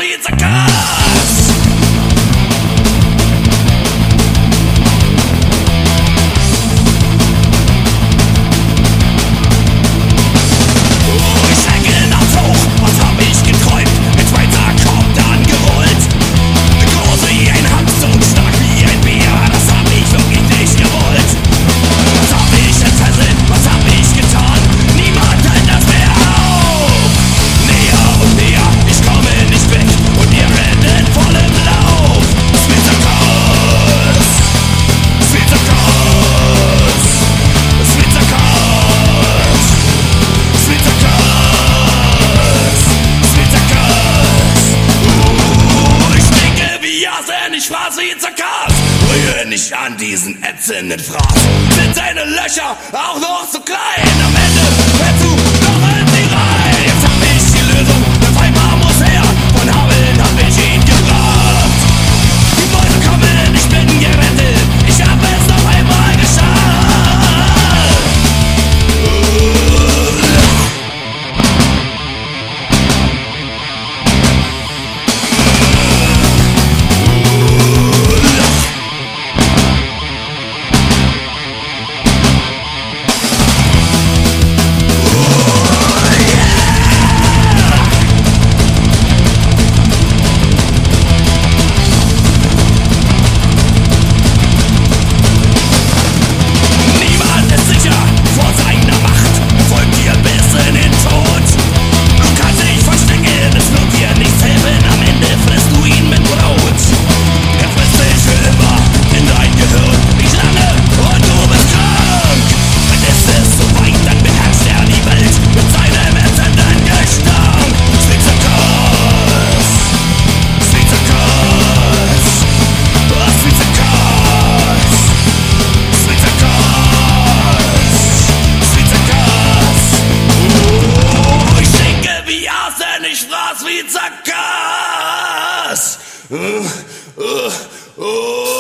wie ein Zirkus. Ich fraß wie ein Zirkus, rühre nicht an diesen ätzenden Fraß. Sind deine Löcher auch noch so klein? Am Ende fällst du noch in die Reihe. Jetzt hab ich die Lösung, der Feind muss her. Von Hameln hab ich ihn gebracht. Die Mäuse kommen, ich bin gerettet. Ich hab es noch einmal geschafft. Ich fraß wie ein Zirkus.